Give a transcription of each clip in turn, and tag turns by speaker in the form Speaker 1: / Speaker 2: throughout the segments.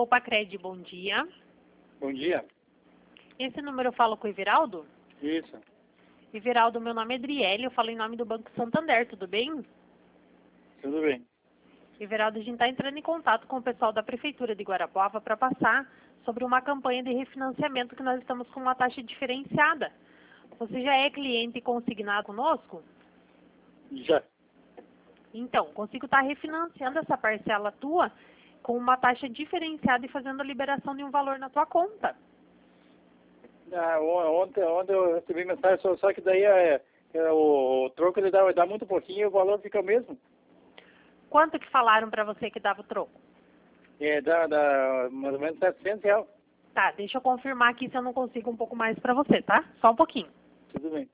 Speaker 1: Poupa-Cred, bom dia.
Speaker 2: Bom dia.
Speaker 1: Esse número eu falo com o Everaldo?
Speaker 2: Isso.
Speaker 1: Everaldo, meu nome é Adriele, eu falo em nome do Banco Santander, tudo bem?
Speaker 2: Tudo bem.
Speaker 1: Everaldo, a gente está entrando em contato com o pessoal da Prefeitura de Guarapuava para passar sobre uma campanha de refinanciamento que nós estamos com uma taxa diferenciada. Você já é cliente consignado conosco?
Speaker 2: Já.
Speaker 1: Então, consigo estar refinanciando essa parcela tua com uma taxa diferenciada e fazendo a liberação de um valor na tua conta.
Speaker 2: Ontem eu recebi mensagem, só que daí o troco ele dá muito pouquinho e o valor fica o mesmo.
Speaker 1: Quanto que falaram para você que dava o troco?
Speaker 2: Dá mais ou menos R$700.
Speaker 1: Tá, deixa eu confirmar aqui se eu não consigo um pouco mais para você, tá? Só um pouquinho.
Speaker 2: Tudo bem.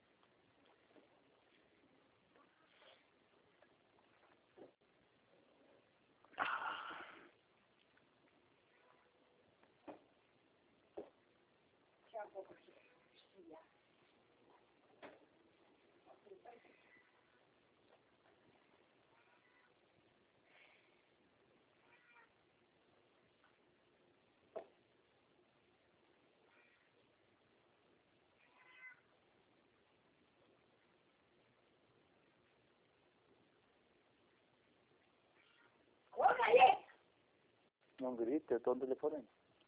Speaker 2: Não grita, eu estou no telefone.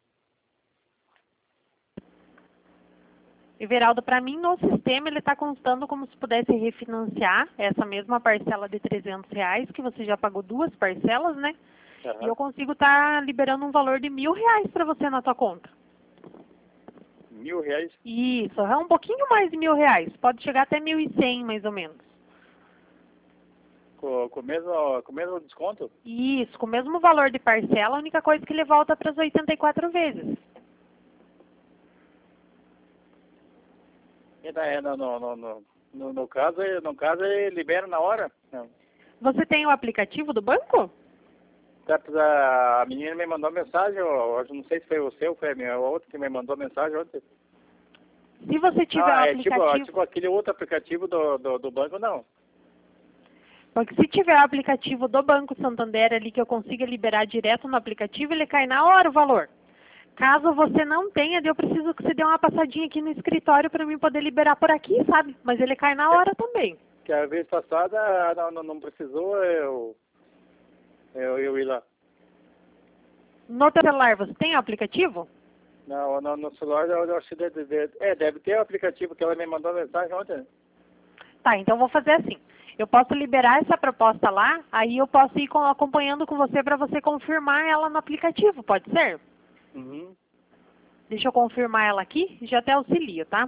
Speaker 1: Everaldo, para mim no sistema ele está constando como se pudesse refinanciar essa mesma parcela de R$300, que você já pagou duas parcelas, né? E eu consigo estar liberando um valor de R$1.000 para você na tua conta.
Speaker 2: R$1.000?
Speaker 1: Isso, é um pouquinho mais de R$1.000. Pode chegar até 1.100 mais ou menos.
Speaker 2: Com o mesmo desconto?
Speaker 1: Isso, com o mesmo valor de parcela, a única coisa é que ele volta para as 84 vezes.
Speaker 2: No caso ele libera na hora? Não.
Speaker 1: Você tem o aplicativo do banco?
Speaker 2: A menina me mandou mensagem, eu não sei se foi você ou foi a outra que me mandou mensagem ontem.
Speaker 1: Se você tiver o aplicativo...
Speaker 2: tipo aquele outro aplicativo do banco, não.
Speaker 1: Porque se tiver o aplicativo do Banco Santander ali que eu consiga liberar direto no aplicativo, ele cai na hora o valor. Caso você não tenha, eu preciso que você dê uma passadinha aqui no escritório para mim poder liberar por aqui, sabe? Mas ele cai na hora também.
Speaker 2: Que a vez passada não precisou eu ir lá.
Speaker 1: No teu celular, você tem o aplicativo?
Speaker 2: Não, no celular eu acho que deve ter o aplicativo que ela me mandou mensagem ontem.
Speaker 1: Tá, então eu vou fazer assim. Eu posso liberar essa proposta lá, aí eu posso ir acompanhando com você para você confirmar ela no aplicativo, pode ser?
Speaker 2: Uhum.
Speaker 1: Deixa eu confirmar ela aqui e já até auxilio, tá?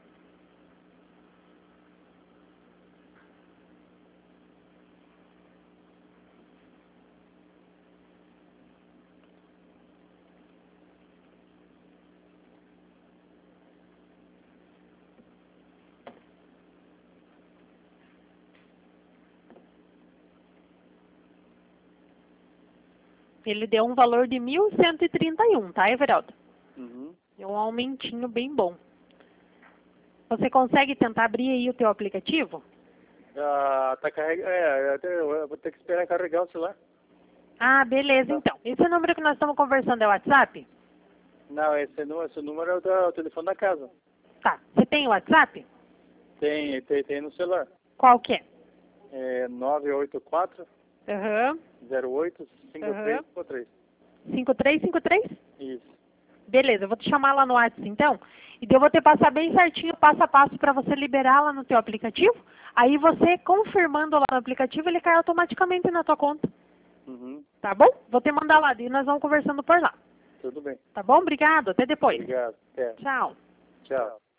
Speaker 1: Ele deu um valor de 1.131, tá, Everaldo?
Speaker 2: Uhum.
Speaker 1: É um aumentinho bem bom. Você consegue tentar abrir aí o teu aplicativo?
Speaker 2: Tá carregando. Eu vou ter que esperar carregar o celular.
Speaker 1: Ah, beleza, então. Esse número que nós estamos conversando é o WhatsApp?
Speaker 2: Não, esse número é o telefone da casa.
Speaker 1: Tá. Você tem o WhatsApp?
Speaker 2: Tem no celular.
Speaker 1: Qual que é?
Speaker 2: É 984
Speaker 1: Aham.
Speaker 2: 08 5353.
Speaker 1: 5353?
Speaker 2: Isso.
Speaker 1: Beleza, eu vou te chamar lá no WhatsApp então. E eu vou te passar bem certinho, passo a passo, para você liberar lá no teu aplicativo. Aí você, confirmando lá no aplicativo, ele cai automaticamente na tua conta.
Speaker 2: Uhum.
Speaker 1: Tá bom? Vou te mandar lá e nós vamos conversando por lá.
Speaker 2: Tudo bem.
Speaker 1: Tá bom? Obrigado. Até depois.
Speaker 2: Obrigado. Até.
Speaker 1: Tchau.
Speaker 2: Tchau.